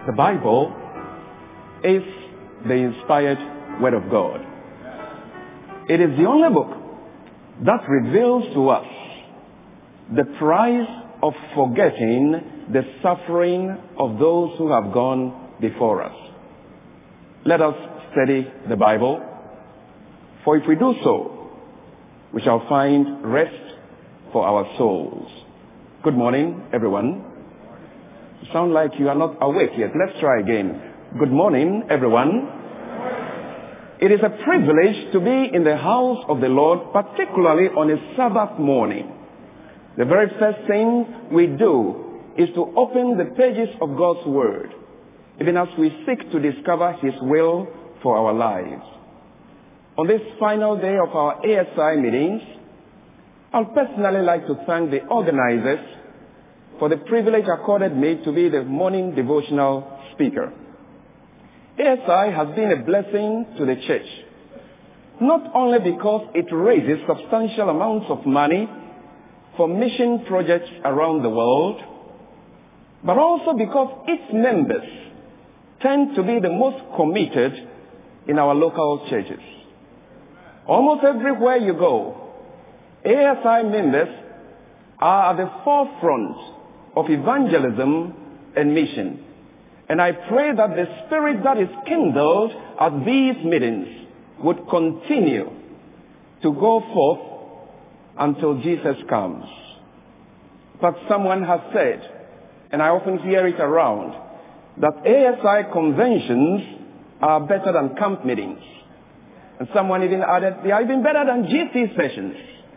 The Bible is the inspired Word of God. It is the only book that reveals to us the price of forgetting the suffering of those who have gone before us. Let us study the Bible, for if we do so, we shall find rest for our souls. Good morning, everyone. You sound like you are not awake yet. Let's try again. Good morning, everyone. It is a privilege to be in the house of the Lord, particularly on a Sabbath morning. The very first thing we do is to open the pages of God's Word, even as we seek to discover His will for our lives. On this final day of our ASI meetings, I'd personally like to thank the organizers for the privilege accorded me to be the morning devotional speaker. ASI has been a blessing to the church, not only because it raises substantial amounts of money for mission projects around the world, but also because its members tend to be the most committed in our local churches. Almost everywhere you go, ASI members are at the forefront of evangelism and mission. And I pray that the spirit that is kindled at these meetings would continue to go forth until Jesus comes. But someone has said, and I often hear it around, that ASI conventions are better than camp meetings. And someone even added, they are even better than GC sessions.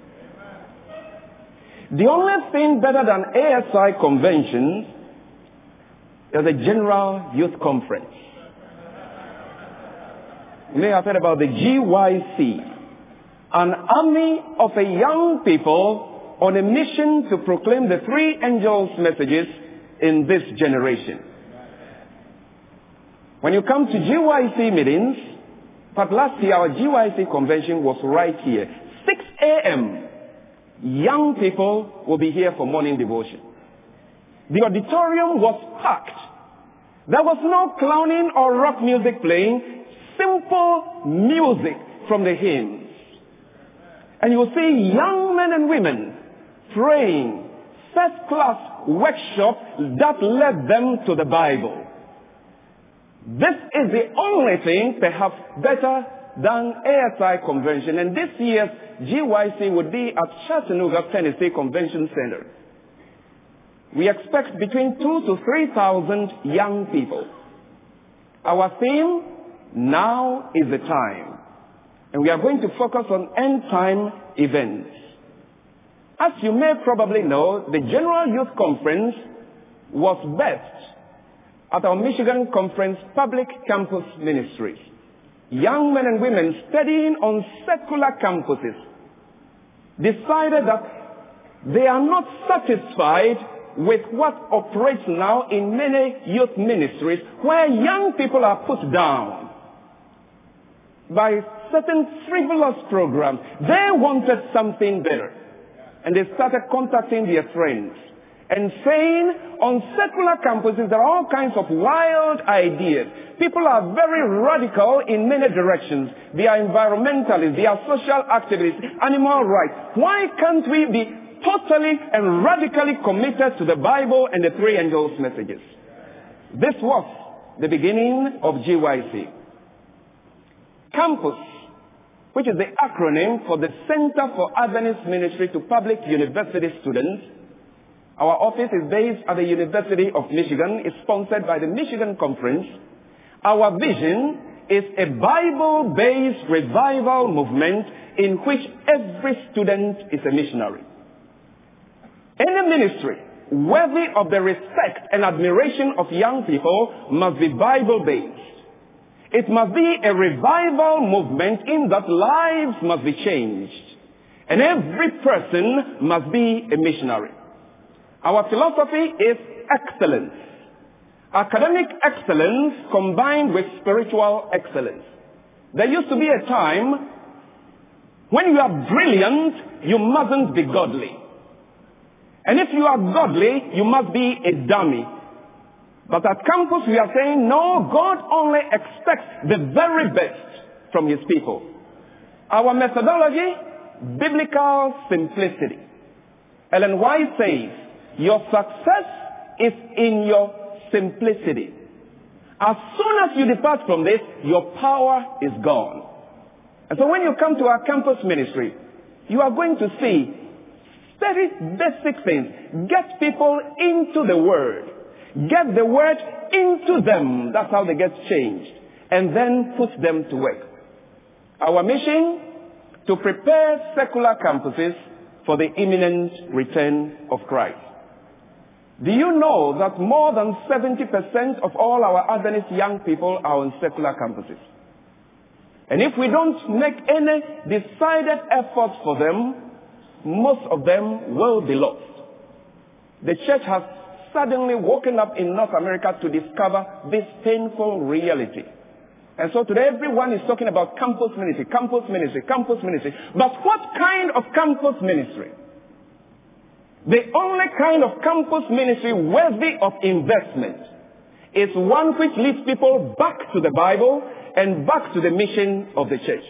The only thing better than ASI conventions is a general youth conference. You may have heard about the GYC, an army of a young people on a mission to proclaim the three angels' messages in this generation. When you come to GYC meetings, but last year our GYC convention was right here. 6 a.m. Young people will be here for morning devotion. The auditorium was packed. There was no clowning or rock music playing, simple music from the hymns. And you will see young men and women praying, first-class workshop that led them to the Bible. This is the only thing perhaps better than ASI convention. And this year's GYC would be at Chattanooga, Tennessee Convention Center. We expect between 2,000 to 3,000 young people. Our theme, now is the time. And we are going to focus on end-time events. As you may probably know, the General Youth Conference was birthed at our Michigan Conference Public Campus Ministries. Young men and women studying on secular campuses decided that they are not satisfied with what operates now in many youth ministries, where young people are put down by certain frivolous programs. They wanted something better. And they started contacting their friends and saying, on secular campuses, there are all kinds of wild ideas. People are very radical in many directions. They are environmentalists, they are social activists, animal rights. Why can't we be totally and radically committed to the Bible and the three angels' messages? This was the beginning of GYC. Campus, which is the acronym for the Center for Adventist Ministry to Public University Students. Our office is based at the University of Michigan. It's sponsored by the Michigan Conference. Our vision is a Bible-based revival movement in which every student is a missionary. Any ministry worthy of the respect and admiration of young people must be Bible-based. It must be a revival movement in that lives must be changed. And every person must be a missionary. Our philosophy is excellence. Academic excellence combined with spiritual excellence. There used to be a time when you are brilliant, you mustn't be godly. And if you are godly, you must be a dummy. But at campus we are saying, no, God only expects the very best from his people. Our methodology, biblical simplicity. Ellen White says, your success is in your simplicity. As soon as you depart from this, your power is gone. And so when you come to our campus ministry, you are going to see very basic things. Get people into the Word. Get the Word into them. That's how they get changed. And then put them to work. Our mission, to prepare secular campuses for the imminent return of Christ. Do you know that more than 70% of all our Adventist young people are on secular campuses? And if we don't make any decided efforts for them, most of them will be lost. The church has suddenly woken up in North America to discover this painful reality. And so today everyone is talking about campus ministry, campus ministry, campus ministry. But what kind of campus ministry? The only kind of campus ministry worthy of investment is one which leads people back to the Bible and back to the mission of the church.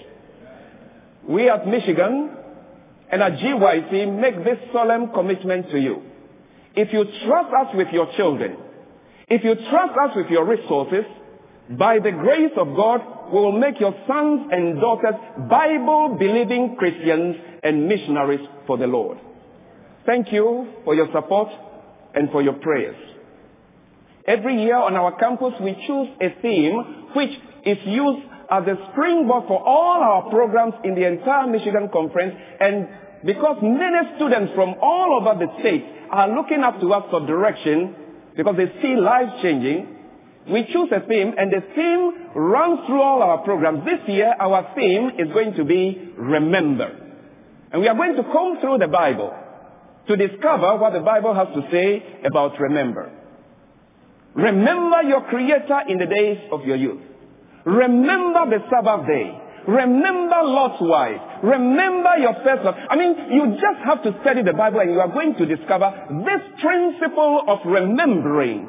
We at Michigan and at GYC make this solemn commitment to you. If you trust us with your children, if you trust us with your resources, by the grace of God, we will make your sons and daughters Bible-believing Christians and missionaries for the Lord. Thank you for your support and for your prayers. Every year on our campus, we choose a theme which is used as a springboard for all our programs in the entire Michigan Conference. And because many students from all over the state are looking up to us for direction because they see lives changing, we choose a theme, and the theme runs through all our programs. This year, our theme is going to be Remember. And we are going to comb through the Bible to discover what the Bible has to say about remember. Remember your Creator in the days of your youth. Remember the Sabbath day. Remember Lot's wife. Remember your first love. I mean, you just have to study the Bible and you are going to discover this principle of remembering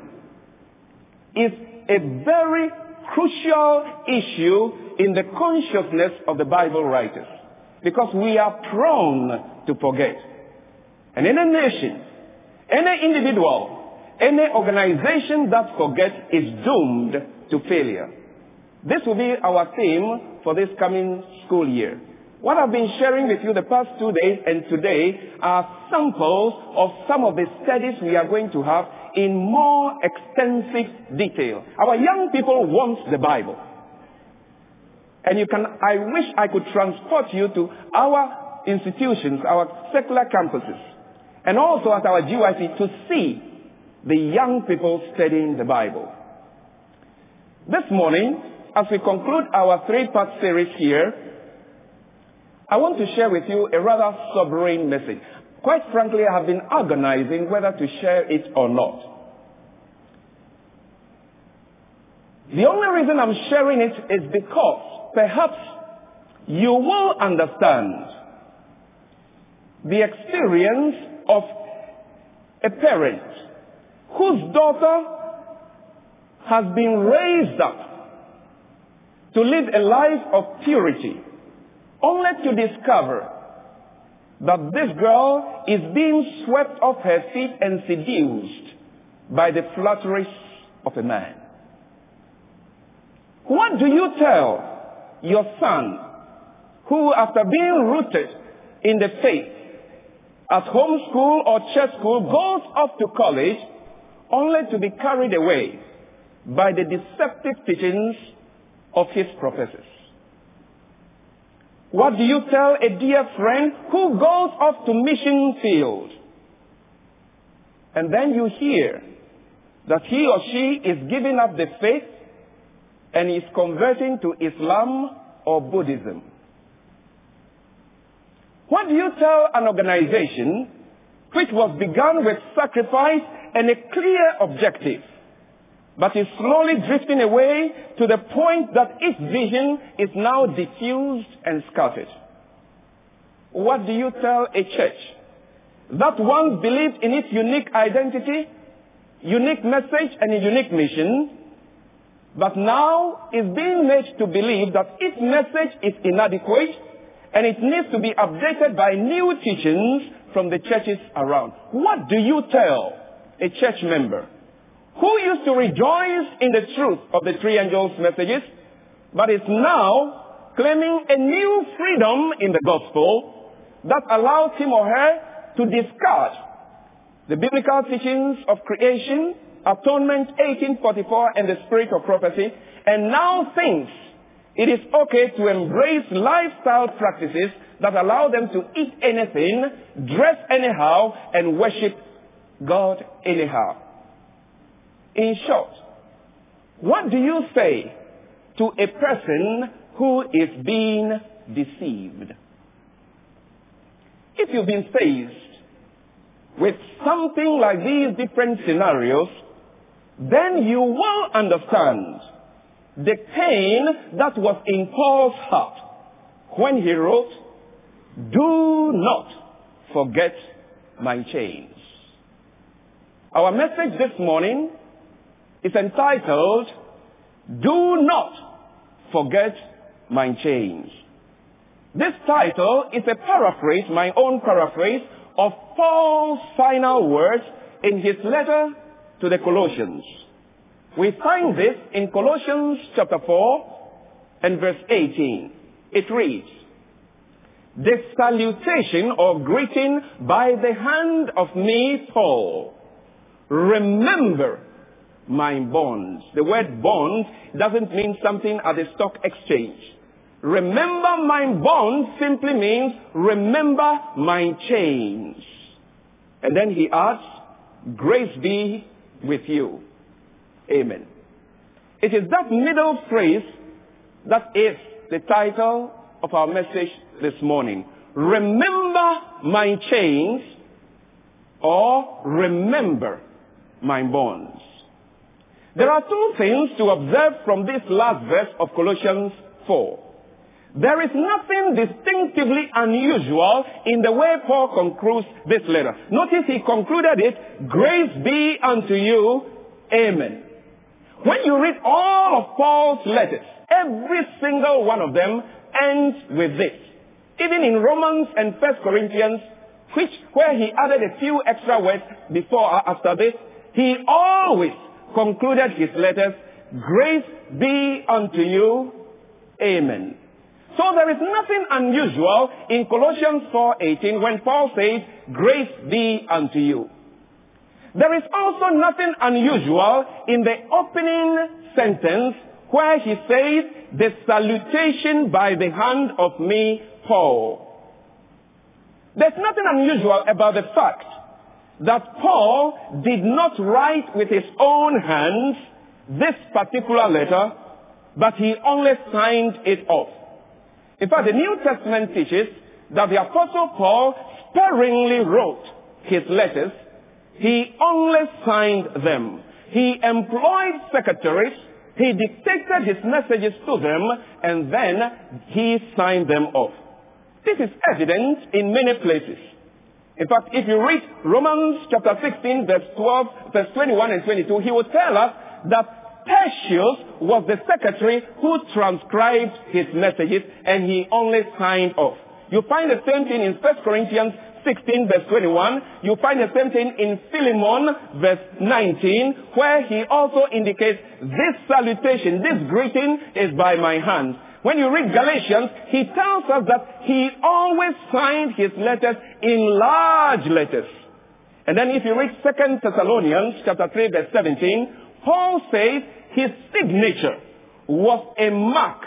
is a very crucial issue in the consciousness of the Bible writers. Because we are prone to forget. And any nation, any individual, any organization that forgets is doomed to failure. This will be our theme for this coming school year. What I've been sharing with you the past 2 days and today are samples of some of the studies we are going to have in more extensive detail. Our young people want the Bible. And I wish I could transport you to our institutions, our secular campuses, and also at our GYC to see the young people studying the Bible. This morning, as we conclude our 3-part series here, I want to share with you a rather sobering message. Quite frankly, I have been agonizing whether to share it or not. The only reason I'm sharing it is because perhaps you will understand the experience of a parent whose daughter has been raised up to live a life of purity, only to discover that this girl is being swept off her feet and seduced by the flatteries of a man. What do you tell your son who, after being rooted in the faith at home school or church school, goes off to college only to be carried away by the deceptive teachings of his professors? What do you tell a dear friend who goes off to mission field and then you hear that he or she is giving up the faith and is converting to Islam or Buddhism? What do you tell an organization which was begun with sacrifice and a clear objective, but is slowly drifting away to the point that its vision is now diffused and scattered? What do you tell a church that once believed in its unique identity unique message and a unique mission, but now is being made to believe that its message is inadequate and it needs to be updated by new teachings from the churches around. What do you tell a church member who used to rejoice in the truth of the three angels' messages, but is now claiming a new freedom in the gospel that allows him or her to discard the biblical teachings of creation, atonement, 1844, and the spirit of prophecy, and now thinks it is okay to embrace lifestyle practices that allow them to eat anything, dress anyhow, and worship God anyhow? In short, what do you say to a person who is being deceived? If you've been faced with something like these different scenarios, then you will understand the pain that was in Paul's heart when he wrote, "Do not forget my chains." Our message this morning is entitled, "Do not forget my chains." This title is a paraphrase, my own paraphrase, of Paul's final words in his letter to the Colossians. We find this in Colossians chapter 4 and verse 18. It reads, "The salutation or greeting by the hand of me, Paul. Remember my bonds." The word bonds doesn't mean something at the stock exchange. Remember my bonds simply means remember my chains. And then he adds, "Grace be with you." Amen. It is that middle phrase that is the title of our message this morning. Remember my chains, or remember my bonds. There are two things to observe from this last verse of Colossians 4. There is nothing distinctively unusual in the way Paul concludes this letter. Notice he concluded it, "Grace be unto you, amen." When you read all of Paul's letters, every single one of them ends with this. Even in Romans and 1 Corinthians, where he added a few extra words before or after this, he always concluded his letters, "Grace be unto you, amen." So there is nothing unusual in Colossians 4:18 when Paul says, "Grace be unto you." There is also nothing unusual in the opening sentence where he says, "The salutation by the hand of me, Paul." There's nothing unusual about the fact that Paul did not write with his own hands this particular letter, but he only signed it off. In fact, the New Testament teaches that the Apostle Paul sparingly wrote his letters. He only signed them. He employed secretaries. He dictated his messages to them, and then he signed them off. This is evident in many places. In fact, if you read Romans chapter 16, verse 12, verse 21 and 22, he will tell us that Tertius was the secretary who transcribed his messages, and he only signed off. You find the same thing in 1 Corinthians 16, verse 21. You find the same thing in Philemon, verse 19, where he also indicates this salutation, this greeting is by my hand. When you read Galatians, he tells us that he always signed his letters in large letters. And then if you read 2 Thessalonians chapter 3, verse 17, Paul says his signature was a mark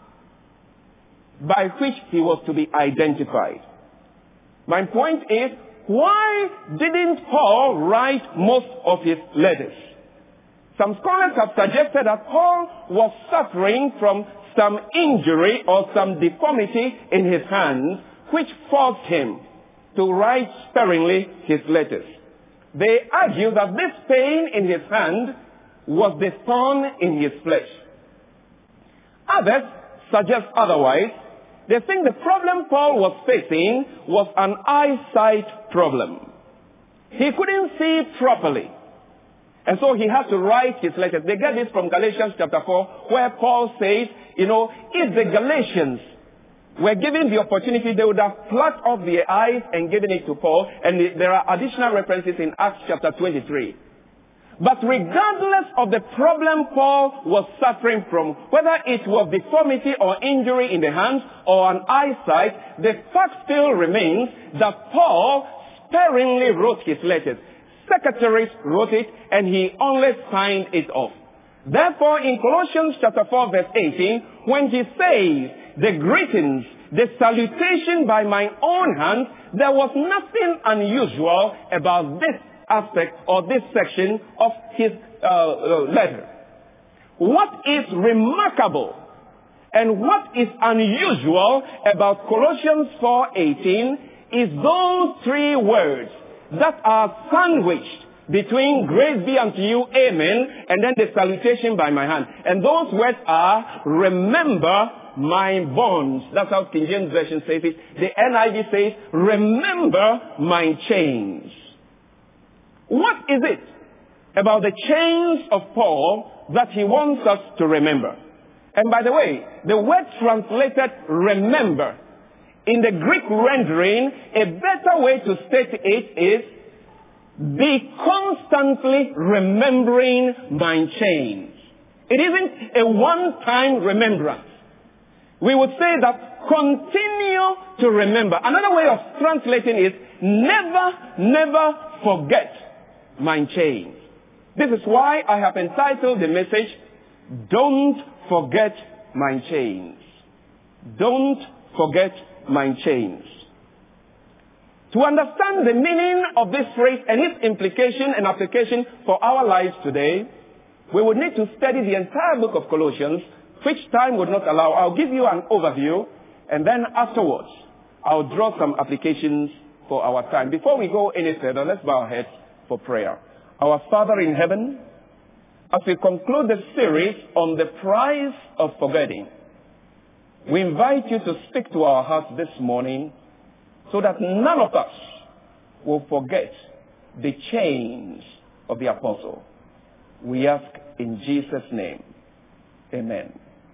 by which he was to be identified. My point is, why didn't Paul write most of his letters? Some scholars have suggested that Paul was suffering from some injury or some deformity in his hands, which forced him to write sparingly his letters. They argue that this pain in his hand was the thorn in his flesh. Others suggest otherwise. They think the problem Paul was facing was an eyesight problem. He couldn't see properly. And so he has to write his letters. They get this from Galatians chapter 4, where Paul says, if the Galatians were given the opportunity, they would have plucked off their eyes and given it to Paul. And there are additional references in Acts chapter 23. But regardless of the problem Paul was suffering from, whether it was deformity or injury in the hands or an eyesight, the fact still remains that Paul sparingly wrote his letters. Secretaries wrote it and he only signed it off. Therefore, in Colossians chapter 4 verse 18, when he says, the greetings, the salutation by my own hand, there was nothing unusual about this aspect or this section of his letter. What is remarkable and what is unusual about Colossians 4:18 is those three words that are sandwiched between grace be unto you, amen, and then the salutation by my hand. And those words are, remember my bonds. That's how King James Version says it. The NIV says, remember my chains. What is it about the chains of Paul that he wants us to remember? And by the way, the word translated remember, in the Greek rendering, a better way to state it is, be constantly remembering my chains. It isn't a one-time remembrance. We would say that continue to remember. Another way of translating is never forget my chains. This is why I have entitled the message, Don't Forget My Chains. Don't forget my chains. To understand the meaning of this phrase and its implication and application for our lives today, we would need to study the entire book of Colossians, which time would not allow. I'll give you an overview, and then afterwards, I'll draw some applications for our time. Before we go any further, let's bow our heads for prayer. Our Father in heaven, as we conclude the series on the price of forgetting, we invite you to speak to our hearts this morning so that none of us will forget the chains of the apostle. We ask in Jesus' name. Amen.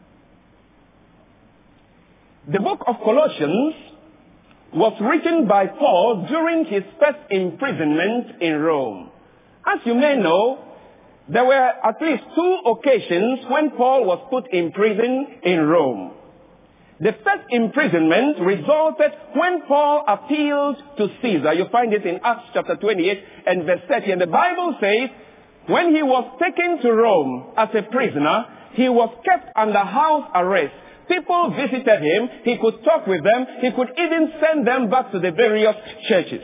The book of Colossians was written by Paul during his first imprisonment in Rome. As you may know, there were at least two occasions when Paul was put in prison in Rome. The first imprisonment resulted when Paul appealed to Caesar. You find it in Acts chapter 28 and verse 30. And the Bible says, when he was taken to Rome as a prisoner, he was kept under house arrest. People visited him. He could talk with them. He could even send them back to the various churches.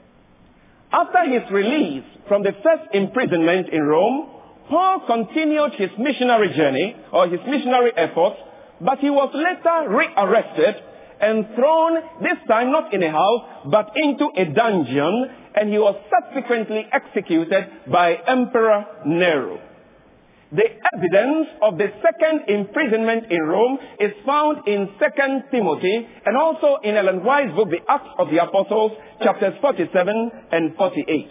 After his release from the first imprisonment in Rome, Paul continued his missionary journey or his missionary efforts, but he was later rearrested and thrown, this time not in a house, but into a dungeon, and he was subsequently executed by Emperor Nero. The evidence of the second imprisonment in Rome is found in 2 Timothy and also in Ellen White's book, The Acts of the Apostles, chapters 47 and 48.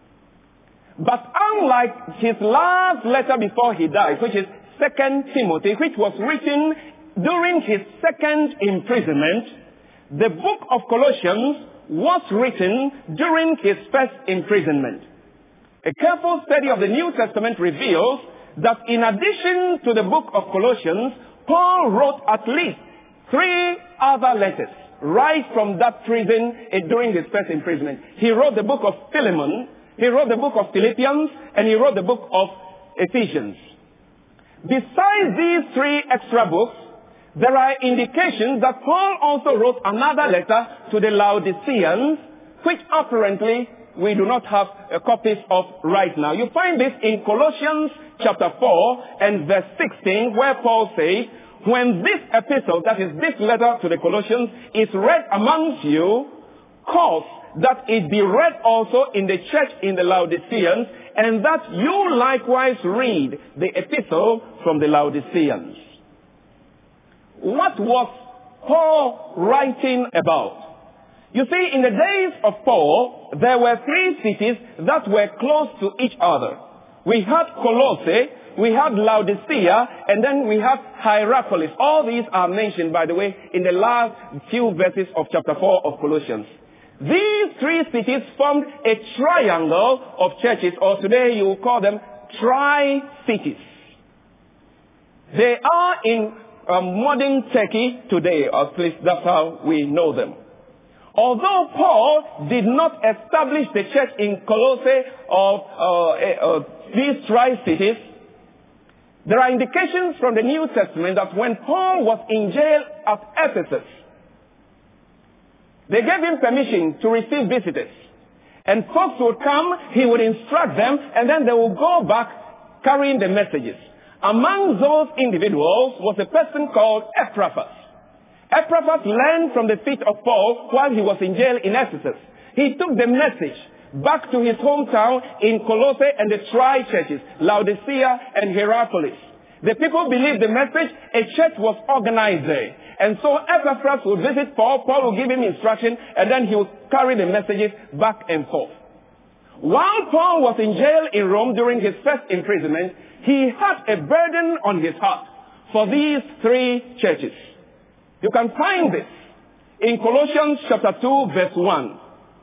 But unlike his last letter before he died, which is 2 Timothy, which was written during his second imprisonment, the book of Colossians was written during his first imprisonment. A careful study of the New Testament reveals that in addition to the book of Colossians, Paul wrote at least 3 other letters right from that prison during his first imprisonment. He wrote the book of Philemon, he wrote the book of Philippians, and he wrote the book of Ephesians. Besides these 3 extra books, there are indications that Paul also wrote another letter to the Laodiceans, which apparently we do not have copies of right now. You find this in Colossians chapter 4 and verse 16, where Paul says, when this epistle, that is this letter to the Colossians, is read amongst you, cause that it be read also in the church in the Laodiceans, and that you likewise read the epistle from the Laodiceans. What was Paul writing about? You see, in the days of Paul, there were 3 cities that were close to each other. we had Colossae, we had Laodicea, and then we have Hierapolis. All these are mentioned, by the way, in the last few verses of chapter 4 of Colossians. These three cities formed a triangle of churches, or today you will call them tri-cities. They are in modern Turkey today, or at least that's how we know them. Although Paul did not establish the church in Colossae of these tri-cities, there are indications from the New Testament that when Paul was in jail at Ephesus, they gave him permission to receive visitors. And folks would come, he would instruct them, and then they would go back carrying the messages. Among those individuals was a person called Epaphras. Epaphras learned from the feet of Paul while he was in jail in Ephesus. He took the message back to his hometown in Colossae and the tri-churches, Laodicea and Hierapolis. The people believed the message. A church was organized there. And so Epaphras would visit Paul. Paul would give him instruction, and then he would carry the messages back and forth. While Paul was in jail in Rome during his first imprisonment, he had a burden on his heart for these three churches. You can find this in Colossians chapter 2 verse 1.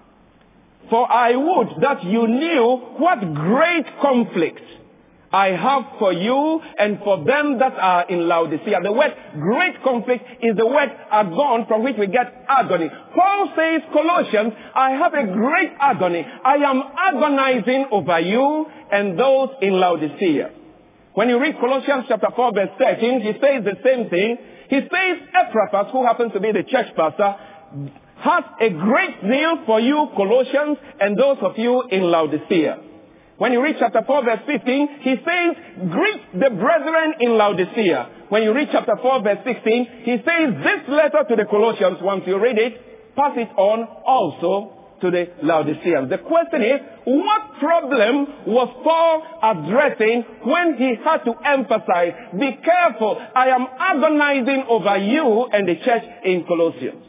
For I would that you knew what great conflict I have for you and for them that are in Laodicea. The word great conflict is the word agon, from which we get agony. Paul says, Colossians, I have a great agony. I am agonizing over you and those in Laodicea. When you read Colossians chapter 4 verse 13, he says the same thing. He says, Epaphras, who happens to be the church pastor, has a great zeal for you, Colossians, and those of you in Laodicea. When you read chapter 4 verse 15, he says, greet the brethren in Laodicea. When you read chapter 4 verse 16, he says, this letter to the Colossians, once you read it, pass it on also to the Laodiceans. The question is, what problem was Paul addressing when he had to emphasize, be careful, I am agonizing over you and the church in Colossians?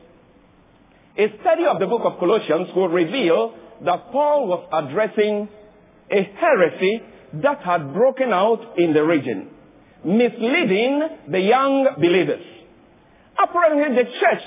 A study of the book of Colossians will reveal that Paul was addressing a heresy that had broken out in the region, misleading the young believers. Apparently the church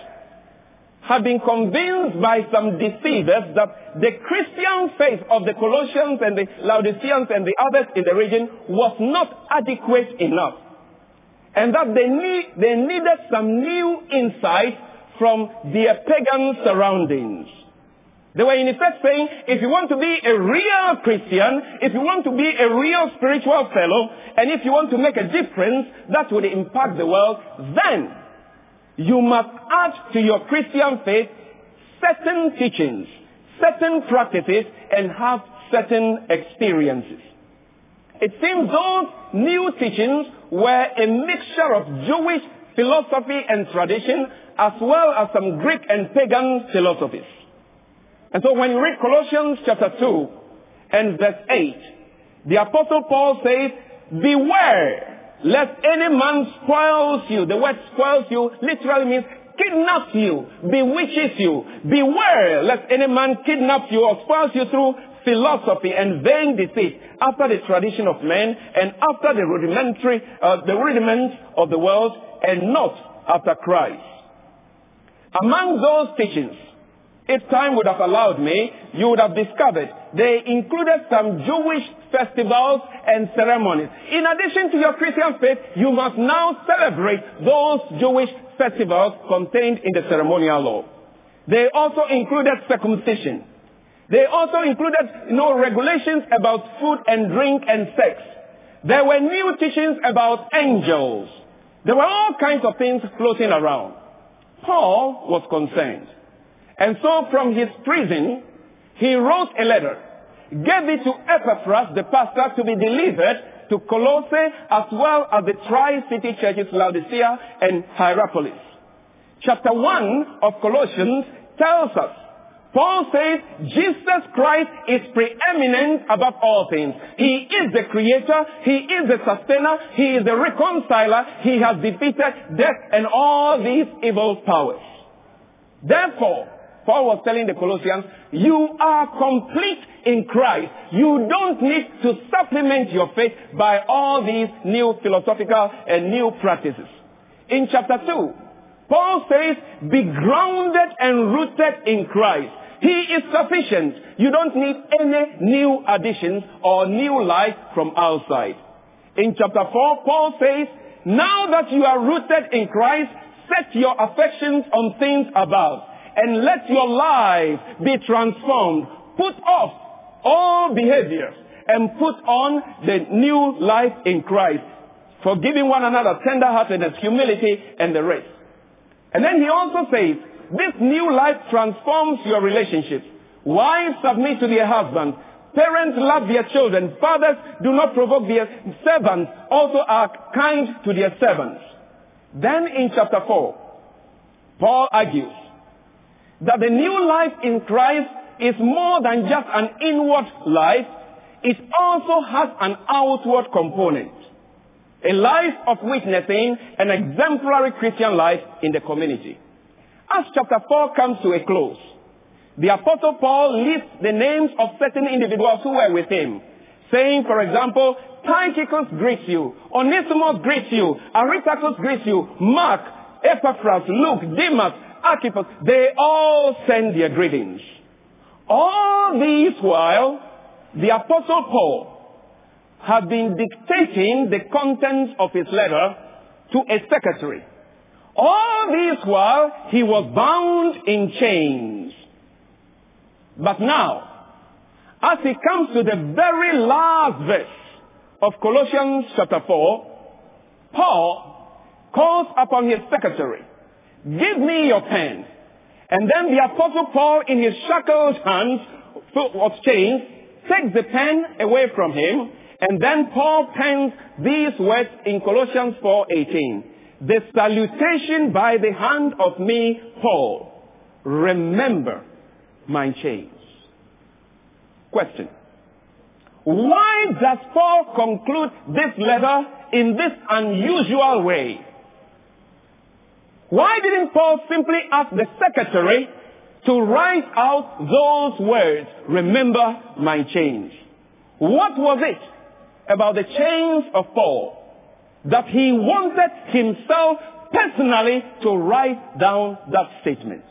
had been convinced by some deceivers that the Christian faith of the Colossians and the Laodiceans and the others in the region was not adequate enough, and that they needed some new insight from their pagan surroundings. They were in effect saying, if you want to be a real Christian, if you want to be a real spiritual fellow, and if you want to make a difference that would impact the world, then you must add to your Christian faith certain teachings, certain practices, and have certain experiences. It seems those new teachings were a mixture of Jewish philosophy and tradition, as well as some Greek and pagan philosophies. And so when you read Colossians chapter 2 and verse 8, the Apostle Paul says, beware lest any man spoils you. The word spoils you literally means kidnaps you, bewitches you. Beware lest any man kidnaps you or spoils you through philosophy and vain deceit, after the tradition of men and after the rudiments of the world, and not after Christ. Among those teachings, if time would have allowed me, you would have discovered they included some Jewish festivals and ceremonies. In addition to your Christian faith, you must now celebrate those Jewish festivals contained in the ceremonial law. They also included circumcision. They also included, regulations about food and drink and sex. There were new teachings about angels. There were all kinds of things floating around. Paul was concerned. And so from his prison, he wrote a letter, gave it to Epaphras, the pastor, to be delivered to Colossae, as well as the tri-city churches, Laodicea and Hierapolis. Chapter 1 of Colossians tells us, Paul says, Jesus Christ is preeminent above all things. He is the creator. He is the sustainer. He is the reconciler. He has defeated death and all these evil powers. Therefore, Paul was telling the Colossians, you are complete in Christ. You don't need to supplement your faith by all these new philosophical and new practices. In chapter 2, Paul says, be grounded and rooted in Christ. He is sufficient. You don't need any new additions or new life from outside. In chapter 4, Paul says, now that you are rooted in Christ, set your affections on things above, and let your life be transformed. Put off all behaviors and put on the new life in Christ, forgiving one another, tenderheartedness, humility, and the rest. And then he also says, this new life transforms your relationships. Wives submit to their husbands. Parents love their children. Fathers do not provoke their servants. Also are kind to their servants. Then in chapter 4, Paul argues that the new life in Christ is more than just an inward life. It also has an outward component. A life of witnessing, an exemplary Christian life in the community. As chapter 4 comes to a close, the Apostle Paul lists the names of certain individuals who were with him, saying, for example, Tychicus greets you, Onesimus greets you, Aristarchus greets you, Mark, Epaphras, Luke, Demas, Archippus, they all send their greetings. All these while, the Apostle Paul had been dictating the contents of his letter to a secretary. All this while, he was bound in chains. But now, as he comes to the very last verse of Colossians chapter 4, Paul calls upon his secretary, give me your pen. And then the Apostle Paul, in his shackled hands of chains, takes the pen away from him. And then Paul pens these words in Colossians 4:18. The salutation by the hand of me, Paul. Remember my chains. Question. Why does Paul conclude this letter in this unusual way? Why didn't Paul simply ask the secretary to write out those words, remember my chains? What was it about the chains of Paul that he wanted himself personally to write down that statement?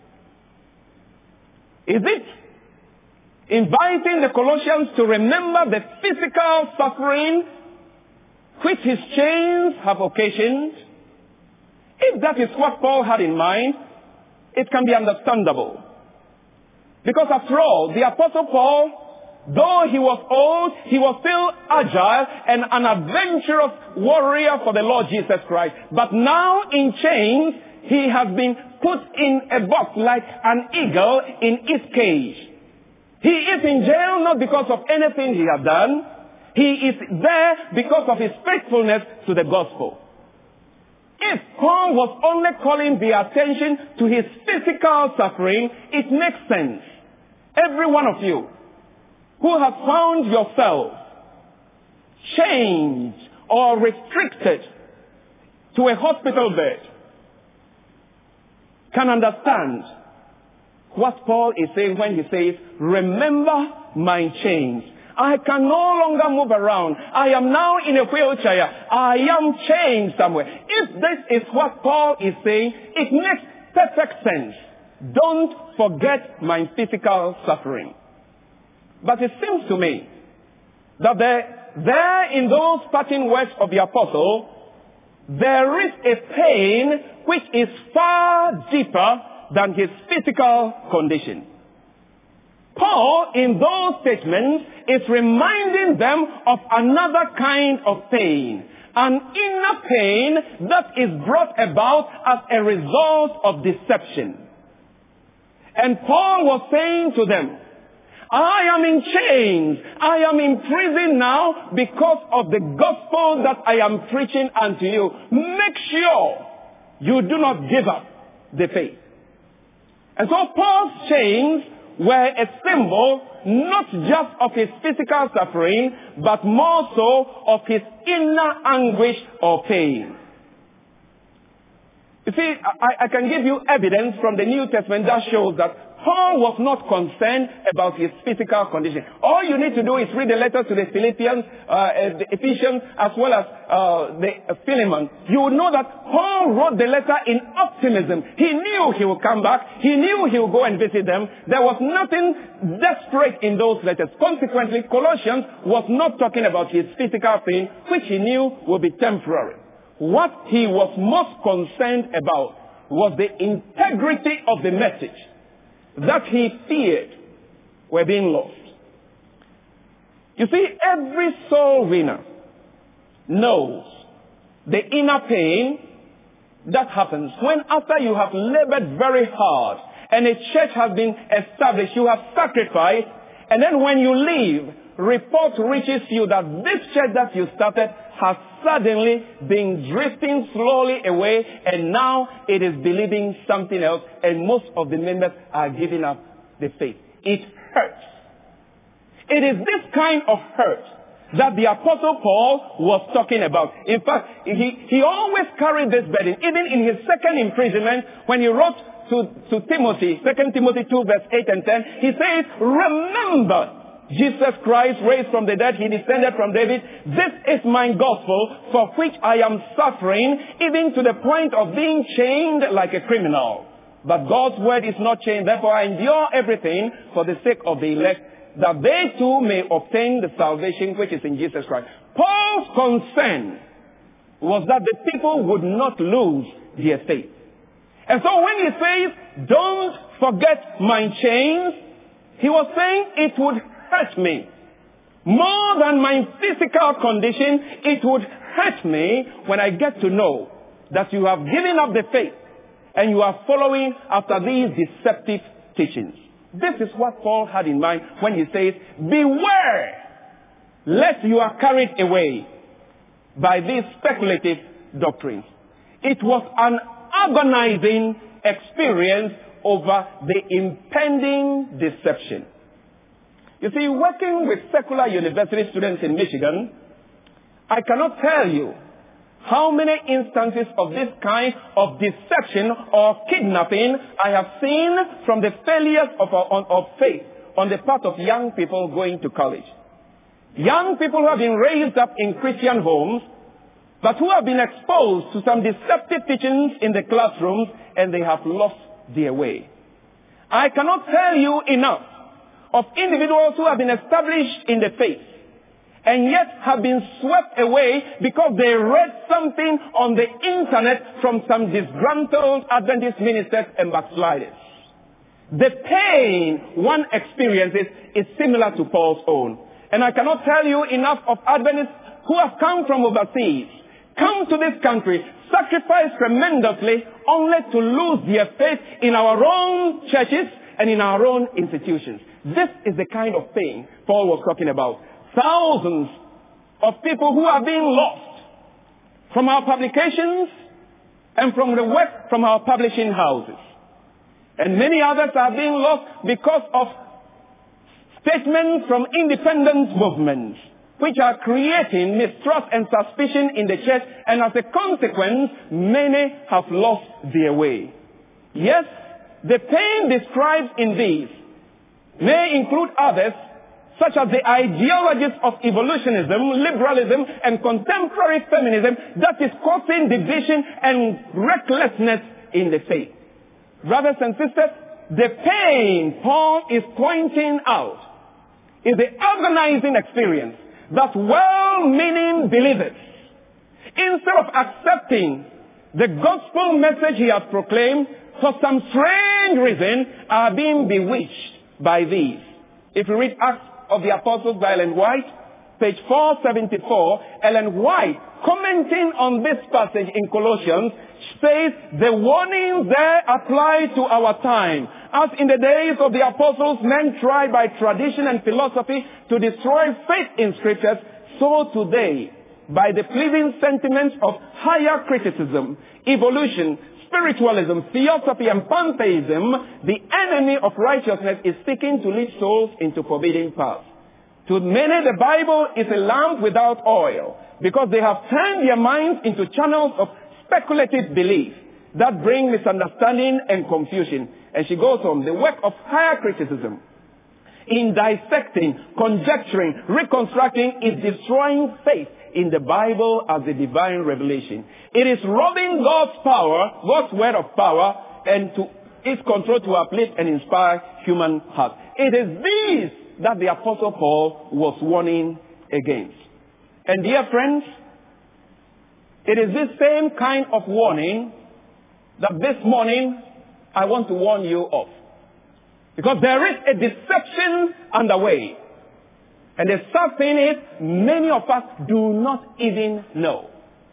Is it inviting the Colossians to remember the physical suffering which his chains have occasioned? If that is what Paul had in mind, it can be understandable. Because after all, the Apostle Paul, though he was old, he was still agile and an adventurous warrior for the Lord Jesus Christ. But now in chains, he has been put in a box like an eagle in its cage. He is in jail not because of anything he has done. He is there because of his faithfulness to the gospel. If Paul was only calling the attention to his physical suffering, it makes sense. Every one of you who has found yourself chained or restricted to a hospital bed can understand what Paul is saying when he says, remember my chains. I can no longer move around. I am now in a wheelchair. I am chained somewhere. If this is what Paul is saying, it makes perfect sense. Don't forget my physical suffering. But it seems to me that there in those parting words of the apostle, there is a pain which is far deeper than his physical condition. Paul, in those statements, is reminding them of another kind of pain. An inner pain that is brought about as a result of deception. And Paul was saying to them, I am in chains. I am in prison now because of the gospel that I am preaching unto you. Make sure you do not give up the faith. And so Paul's chains were a symbol not just of his physical suffering, but more so of his inner anguish or pain. You see, I can give you evidence from the New Testament that shows that Paul was not concerned about his physical condition. All you need to do is read the letters to the Philippians, the Ephesians, as well as the Philemon. You will know that Paul wrote the letter in optimism. He knew he would come back. He knew he would go and visit them. There was nothing desperate in those letters. Consequently, Colossians was not talking about his physical pain, which he knew would be temporary. What he was most concerned about was the integrity of the message that he feared were being lost. You see, every soul winner knows the inner pain that happens when, after you have labored very hard and a church has been established, you have sacrificed, and then when you leave, report reaches you that this church that you started has suddenly been drifting slowly away, and now it is believing something else, and most of the members are giving up the faith. It hurts. It is this kind of hurt that the Apostle Paul was talking about. In fact, he always carried this burden. Even in his second imprisonment, when he wrote to Timothy, 2 Timothy 2 verse 8 and 10, he says, remember Jesus Christ raised from the dead, he descended from David. This is my gospel for which I am suffering, even to the point of being chained like a criminal. But God's word is not chained. Therefore I endure everything for the sake of the elect, that they too may obtain the salvation which is in Jesus Christ. Paul's concern was that the people would not lose their faith. And so when he says, don't forget my chains, he was saying it would hurt me. More than my physical condition, it would hurt me when I get to know that you have given up the faith and you are following after these deceptive teachings. This is what Paul had in mind when he says, beware lest you are carried away by these speculative doctrines. It was an agonizing experience over the impending deception. You see, working with secular university students in Michigan, I cannot tell you how many instances of this kind of deception or kidnapping I have seen from the failures of faith on the part of young people going to college. Young people who have been raised up in Christian homes, but who have been exposed to some deceptive teachings in the classrooms, and they have lost their way. I cannot tell you enough of individuals who have been established in the faith and yet have been swept away because they read something on the internet from some disgruntled Adventist ministers and backsliders. The pain one experiences is similar to Paul's own. And I cannot tell you enough of Adventists who have come from overseas, come to this country, sacrifice tremendously, only to lose their faith in our own churches and in our own institutions. This is the kind of pain Paul was talking about. Thousands of people who are being lost from our publications and from the work from our publishing houses. And many others are being lost because of statements from independent movements, which are creating mistrust and suspicion in the church, and as a consequence, many have lost their way. Yes, the pain described in these may include others, such as the ideologies of evolutionism, liberalism, and contemporary feminism that is causing division and recklessness in the faith. Brothers and sisters, the pain Paul is pointing out is the agonizing experience that well-meaning believers, instead of accepting the gospel message he has proclaimed, for some strange reason are being bewitched by these. If you read Acts of the Apostles by Ellen White, page 474, Ellen White, commenting on this passage in Colossians, says the warnings there apply to our time. As in the days of the apostles, men tried by tradition and philosophy to destroy faith in scriptures, so today, by the pleasing sentiments of higher criticism, evolution, spiritualism, theosophy, and pantheism, the enemy of righteousness is seeking to lead souls into forbidden paths. To many, the Bible is a lamp without oil, because they have turned their minds into channels of speculative belief. that bring misunderstanding and confusion. And she goes on, the work of higher criticism in dissecting, conjecturing, reconstructing is destroying faith in the Bible as a divine revelation. It is robbing God's power, God's word of power, and to its control to uplift and inspire human hearts. It is these that the Apostle Paul was warning against. And dear friends, it is this same kind of warning that this morning I want to warn you of. Because there is a deception underway. And the sad thing is, many of us do not even know.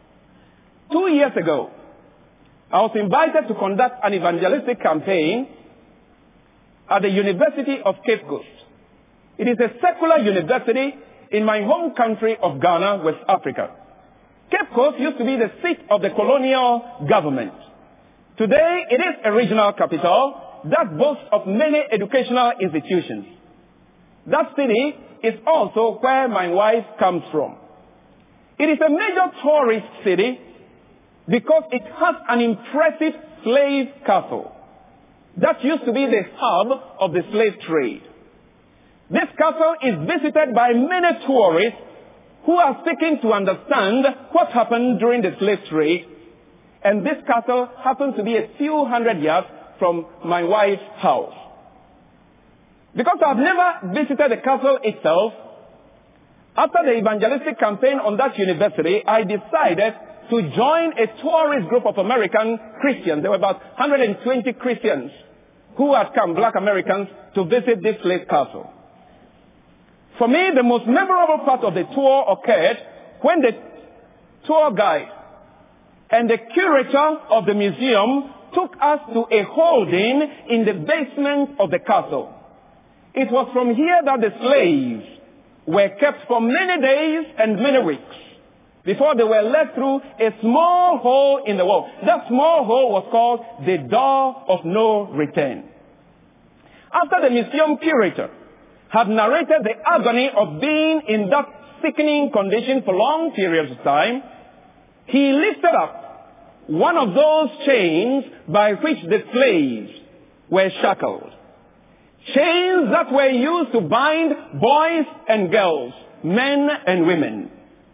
2 years ago, I was invited to conduct an evangelistic campaign at the University of Cape Coast. It is a secular university in my home country of Ghana, West Africa. Cape Coast used to be the seat of the colonial government. Today, it is a regional capital that boasts of many educational institutions. That city is also where my wife comes from. It is a major tourist city because it has an impressive slave castle that used to be the hub of the slave trade. This castle is visited by many tourists who are seeking to understand what happened during the slave trade. And this castle happens to be a few hundred yards from my wife's house. Because I've never visited the castle itself, after the evangelistic campaign on that university, I decided to join a tourist group of American Christians. There were about 120 Christians who had come, black Americans, to visit this slave castle. For me, the most memorable part of the tour occurred when the tour guide and the curator of the museum took us to a holding in the basement of the castle. It was from here that the slaves were kept for many days and many weeks before they were led through a small hole in the wall. That small hole was called the Door of No Return. After the museum curator had narrated the agony of being in that sickening condition for long periods of time, he lifted up one of those chains by which the slaves were shackled. Chains that were used to bind boys and girls, men and women.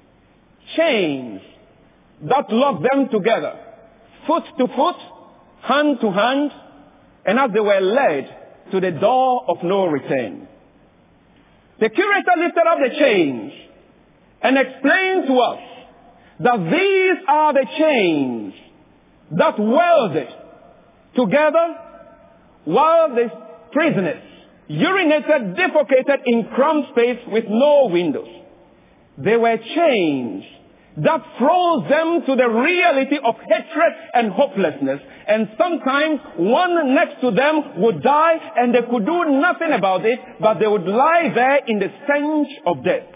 Chains that locked them together, foot to foot, hand to hand, and as they were led to the door of no return. The curator lifted up the chains and explained to us that these are the chains that welded together while the prisoners urinated, defecated in cramped space with no windows. They were chains that froze them to the reality of hatred and hopelessness. And sometimes one next to them would die and they could do nothing about it, but they would lie there in the stench of death.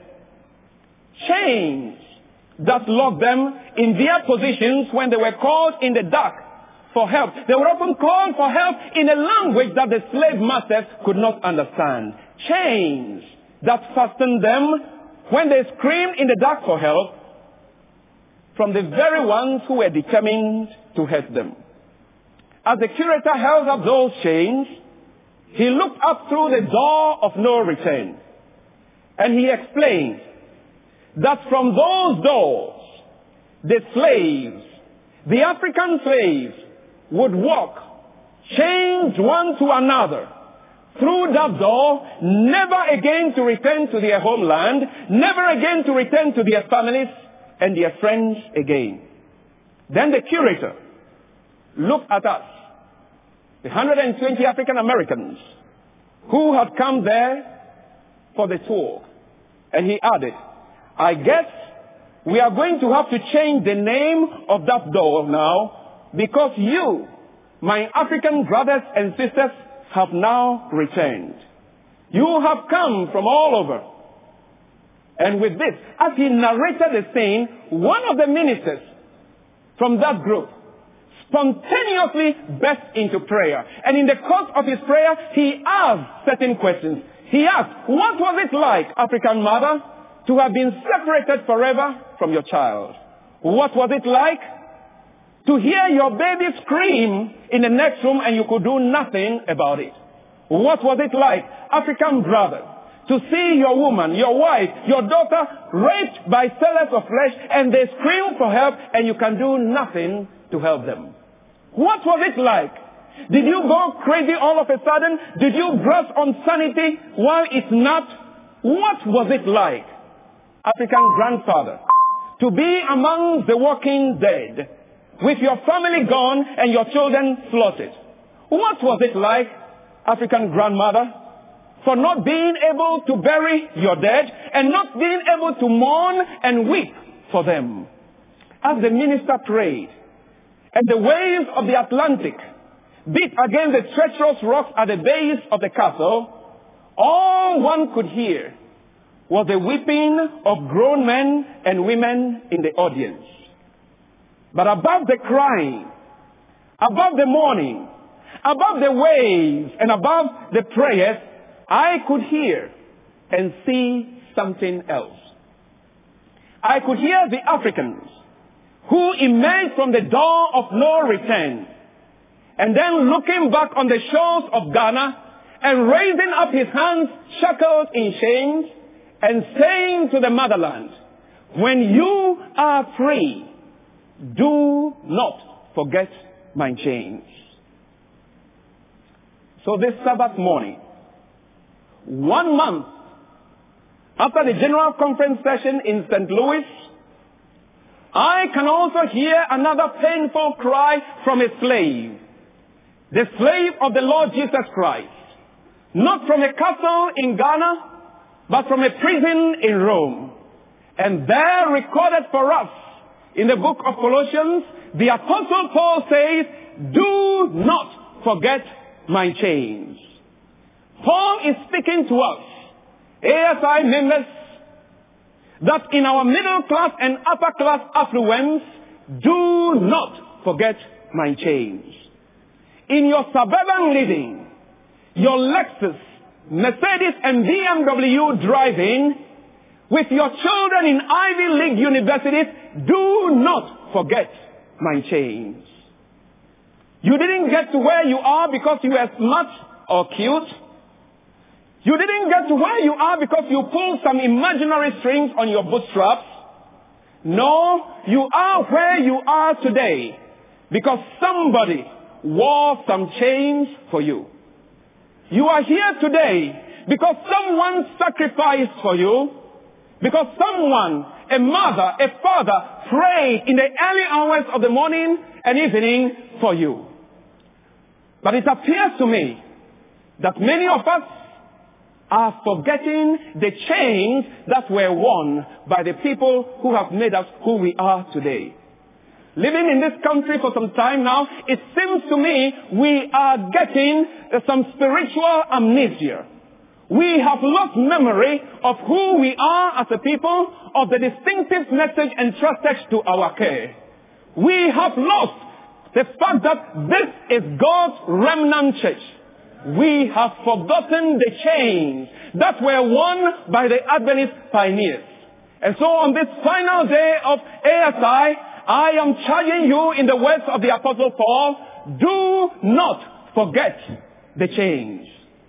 Chains that locked them in their positions when they were called in the dark for help. They were often called for help in a language that the slave masters could not understand. Chains that fastened them when they screamed in the dark for help from the very ones who were determined to hurt them. As the curator held up those chains, he looked up through the door of no return. And he explained that from those doors, the slaves, the African slaves, would walk, chained one to another, through that door, never again to return to their homeland, never again to return to their families and their friends again. Then the curator looked at us, the 120 African Americans who had come there for the tour, and he added, I guess we are going to have to change the name of that door now because you, my African brothers and sisters, have now returned. You have come from all over. And with this, as he narrated the scene, one of the ministers from that group spontaneously burst into prayer. And in the course of his prayer, he asked certain questions. He asked, what was it like, African mother, to have been separated forever from your child? What was it like To hear your baby scream in the next room and you could do nothing about it. What was it like, African brother, to see your woman, your wife, your daughter raped by sellers of flesh and they scream for help and you can do nothing to help them? What was it like? Did you go crazy all of a sudden? Did you grasp on sanity while it's not? What was it like, African grandfather, to be among the walking dead, with your family gone and your children slaughtered? What was it like, African grandmother, for not being able to bury your dead and not being able to mourn and weep for them? As the minister prayed, and the waves of the Atlantic beat against the treacherous rocks at the base of the castle, all one could hear was the weeping of grown men and women in the audience. But above the crying, above the mourning, above the waves, and above the prayers, I could hear and see something else. I could hear the Africans who emerged from the door of no return, and then looking back on the shores of Ghana and raising up his hands shackled in chains and saying to the motherland, when you are free, do not forget my chains. So this Sabbath morning, 1 month after the General Conference session in St. Louis, I can also hear another painful cry from a slave. The slave of the Lord Jesus Christ. Not from a castle in Ghana, but from a prison in Rome. And there recorded for us in the book of Colossians, the Apostle Paul says, do not forget my chains. Paul is speaking to us, ASI members, that in our middle class and upper class affluence, do not forget my chains. In your suburban living, your Lexus, Mercedes and BMW driving, with your children in Ivy League universities, do not forget my chains. You didn't get to where you are because you were smart or cute. You didn't get to where you are because you pulled some imaginary strings on your bootstraps. No, you are where you are today because somebody wore some chains for you. You are here today because someone sacrificed for you, because someone, a mother, a father, prayed in the early hours of the morning and evening for you. But it appears to me that many of us are forgetting the chains that were worn by the people who have made us who we are today. Living in this country for some time now, it seems to me we are getting some spiritual amnesia. We have lost memory of who we are as a people, of the distinctive message entrusted to our care. We have lost the fact that this is God's remnant church. We have forgotten the chains that were worn by the Adventist pioneers. And so on this final day of ASI, I am charging you in the words of the Apostle Paul, do not forget the chains.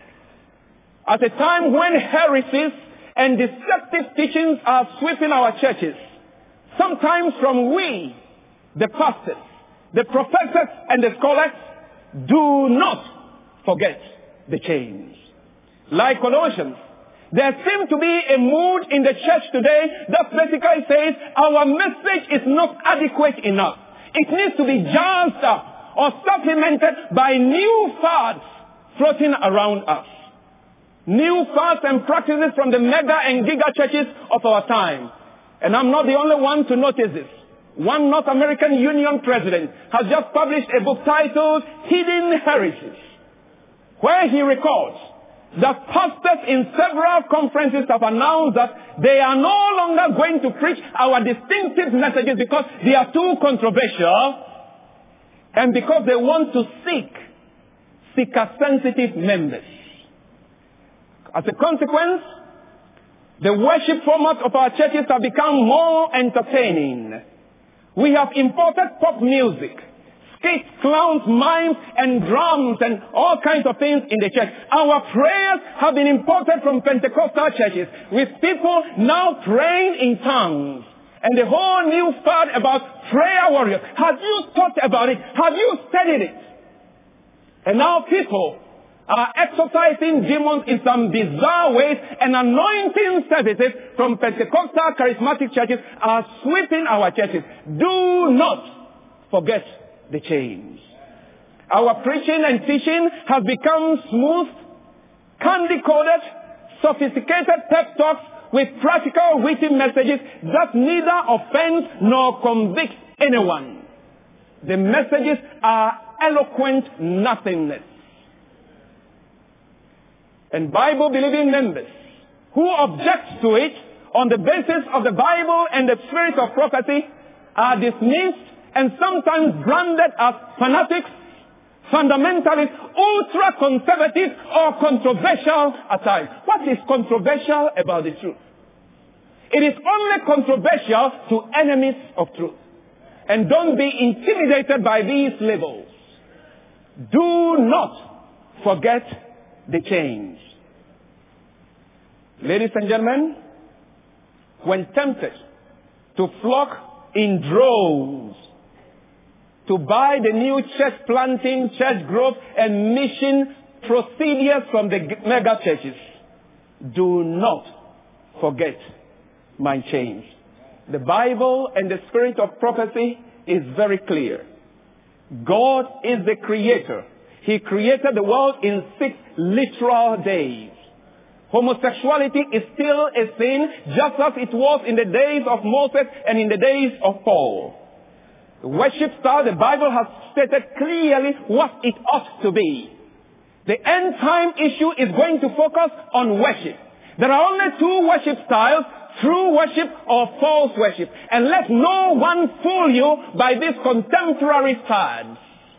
At a time when heresies and deceptive teachings are sweeping our churches, sometimes from we, the pastors, the professors and the scholars, do not forget the chains. Like Colossians, there seems to be a mood in the church today that basically says our message is not adequate enough. It needs to be jazzed up or supplemented by new fads floating around us. New fads and practices from the mega and giga churches of our time. And I'm not the only one to notice this. One North American Union president has just published a book titled Hidden Heresies, where he records that pastors in several conferences have announced that they are no longer going to preach our distinctive messages because they are too controversial and because they want to seek seeker-sensitive members. As a consequence, the worship format of our churches have become more entertaining. We have imported pop music skits, clowns, mimes, and drums, and all kinds of things in the church. Our prayers have been imported from Pentecostal churches, with people now praying in tongues. And the whole new fad about prayer warriors. Have you thought about it? Have you studied it? And now people are exorcising demons in some bizarre ways, and anointing services from Pentecostal charismatic churches are sweeping our churches. Do not forget the change. Our preaching and teaching has become smooth, candy-coated, sophisticated pep talks with practical, witty messages that neither offend nor convict anyone. The messages are eloquent nothingness. And Bible-believing members who object to it on the basis of the Bible and the spirit of prophecy are dismissed and sometimes branded as fanatics, fundamentalists, ultra-conservative, or controversial at times. What is controversial about the truth? It is only controversial to enemies of truth. And don't be intimidated by these labels. Do not forget the change. Ladies and gentlemen, when tempted to flock in droves to buy the new church planting, church growth, and mission procedures from the mega churches, do not forget my change. The Bible and the spirit of prophecy is very clear. God is the creator. He created the world in 6 literal days. Homosexuality is still a sin, just as it was in the days of Moses and in the days of Paul. The worship style, the Bible has stated clearly what it ought to be. The end time issue is going to focus on worship. There are only 2 worship styles, true worship or false worship. And let no one fool you by these contemporary styles.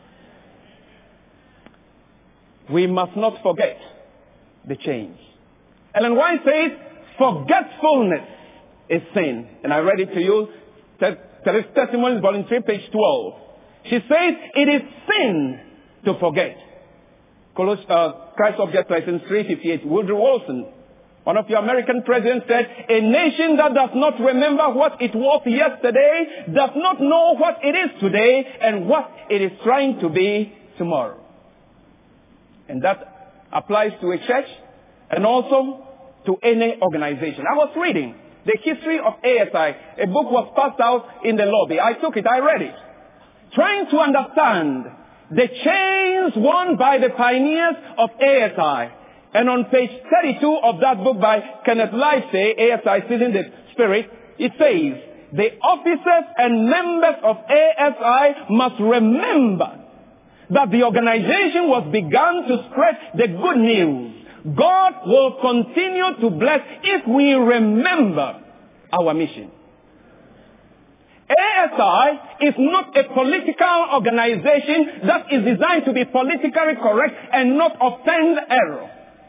We must not forget the change. Ellen White says, forgetfulness is sin. And I read it to you, Testimonies, Volume 3, page 12. She says, it is sin to forget. Christ Object Lesson 358. Woodrow Wilson, one of your American presidents, said, a nation that does not remember what it was yesterday does not know what it is today and what it is trying to be tomorrow. And that applies to a church and also to any organization. I was reading the history of ASI. A book was passed out in the lobby. I took it, I read it, trying to understand the chains won by the pioneers of ASI. And on page 32 of that book by Kenneth Livesey, ASI Seizing the Spirit, it says, the officers and members of ASI must remember that the organization was begun to spread the good news. God will continue to bless if we remember our mission. ASI is not a political organization that is designed to be politically correct and not offend error.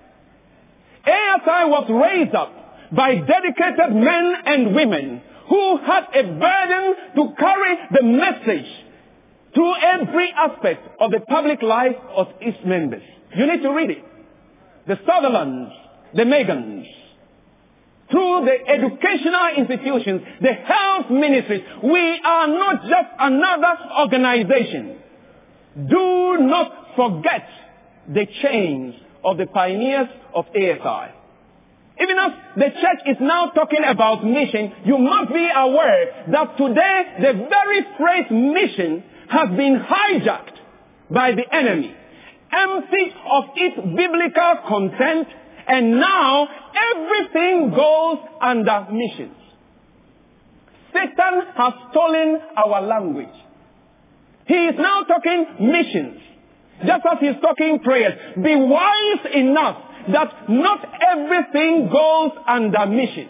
ASI was raised up by dedicated men and women who had a burden to carry the message through every aspect of the public life of its members. You need to read it. The Sutherlands, the Megans, through the educational institutions, the health ministries. We are not just another organization. Do not forget the chains of the pioneers of ASI. Even as the church is now talking about mission, you must be aware that today the very phrase mission has been hijacked by the enemy, empty of its biblical content, and now everything goes under missions. Satan has stolen our language. He is now talking missions, just as he is talking prayers. Be wise enough that not everything goes under mission.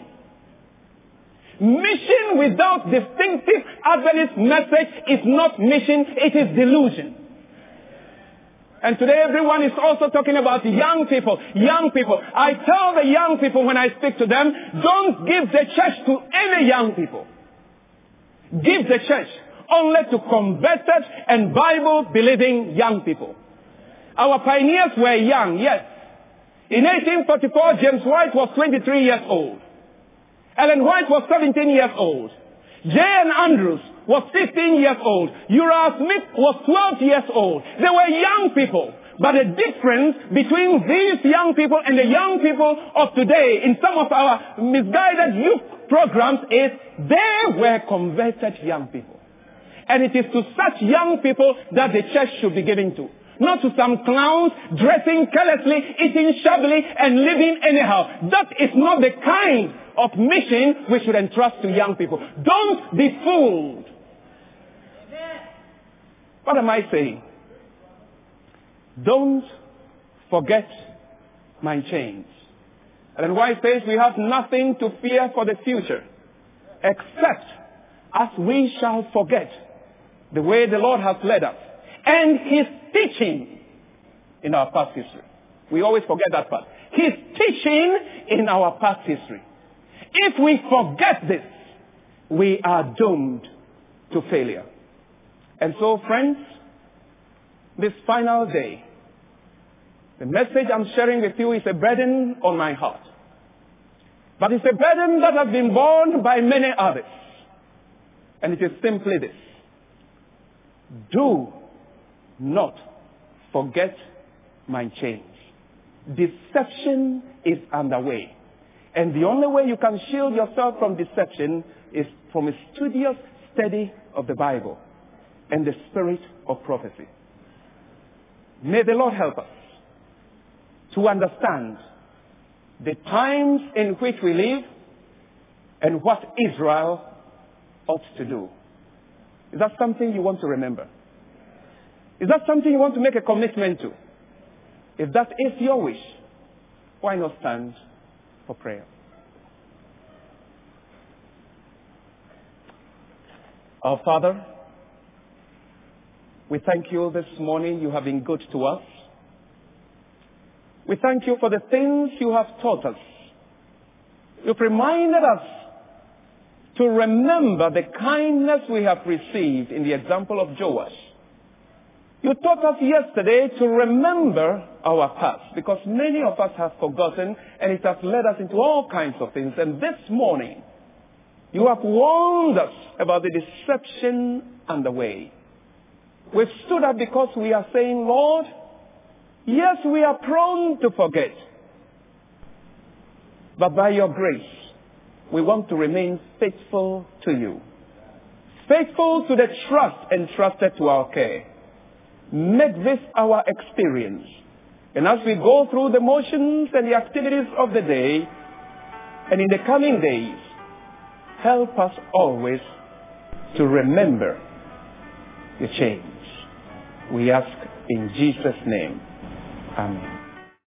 Mission without distinctive Adventist message is not mission, it is delusion. And today everyone is also talking about young people. Young people. I tell the young people when I speak to them, don't give the church to any young people. Give the church only to converted and Bible-believing young people. Our pioneers were young, yes. In 1844, James White was 23 years old. Ellen White was 17 years old. J.N. Andrews was 15 years old. Uriah Smith was 12 years old. They were young people. But the difference between these young people and the young people of today in some of our misguided youth programs is they were converted young people. And it is to such young people that the church should be given to. Not to some clowns dressing carelessly, eating shabbily, and living anyhow. That is not the kind of mission we should entrust to young people. Don't be fooled. What am I saying? Don't forget my chains. And White says we have nothing to fear for the future, except as we shall forget the way the Lord has led us and His teaching in our past history. We always forget that part. His teaching in our past history. If we forget this, we are doomed to failure. And so, friends, this final day, the message I'm sharing with you is a burden on my heart. But it's a burden that has been borne by many others. And it is simply this. Do not forget my chains. Deception is underway. And the only way you can shield yourself from deception is from a studious study of the Bible and the spirit of prophecy. May the Lord help us to understand the times in which we live and what Israel ought to do. Is that something you want to remember? Is that something you want to make a commitment to? If that is your wish, why not stand for prayer? Our Father, we thank you this morning. You have been good to us. We thank you for the things you have taught us. You've reminded us to remember the kindness we have received in the example of Joash. You taught us yesterday to remember our past because many of us have forgotten and it has led us into all kinds of things. And this morning, you have warned us about the deception underway. We've stood up because we are saying, Lord, yes, we are prone to forget. But by your grace, we want to remain faithful to you. Faithful to the trust entrusted to our care. Make this our experience. And as we go through the motions and the activities of the day, and in the coming days, help us always to remember the change. We ask in Jesus' name. Amen.